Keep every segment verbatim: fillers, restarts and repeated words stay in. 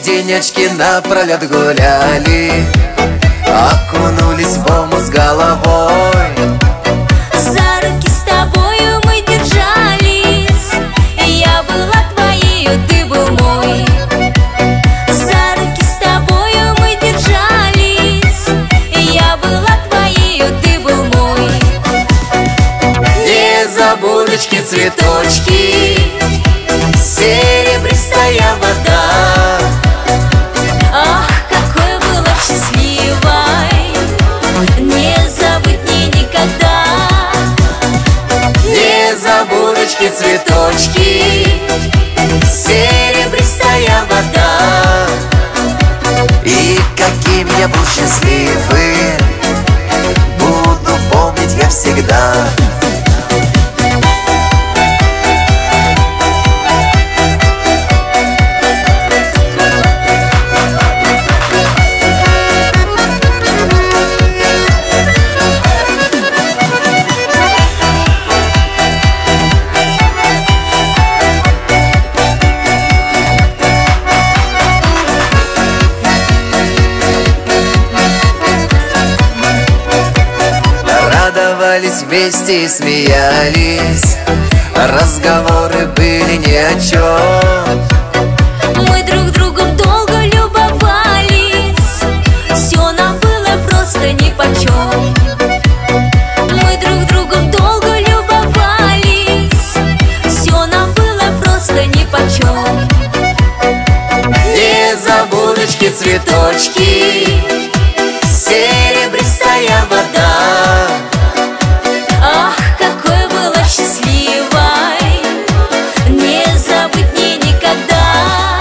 денечки напролет гуляли, окунулись в ому с головой. За руки с тобою мы держались, я была твоею, ты был мой. За руки с тобою мы держались, я была твоею, ты был мой. Незабудочки, цветочки, серебристая вода. Ах, какой была счастливой, не забыть мне никогда. Незабудочки, цветочки, серебристая вода. И каким я был счастливым, буду помнить я всегда. Радовались вместе и смеялись, разговоры были ни о чем. Мы друг другом долго любовались, все нам было просто нипочем. Мы друг другом долго любовались, все нам было просто нипочем. Незабудочки, цветочки, серебристая вода. Ах, какой была счастливой, не забыть мне никогда.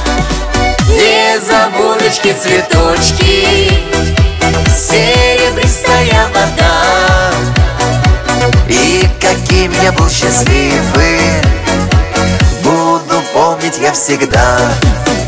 Незабудочки, цветочки, серебристая вода. И каким я был счастливым, буду помнить я всегда.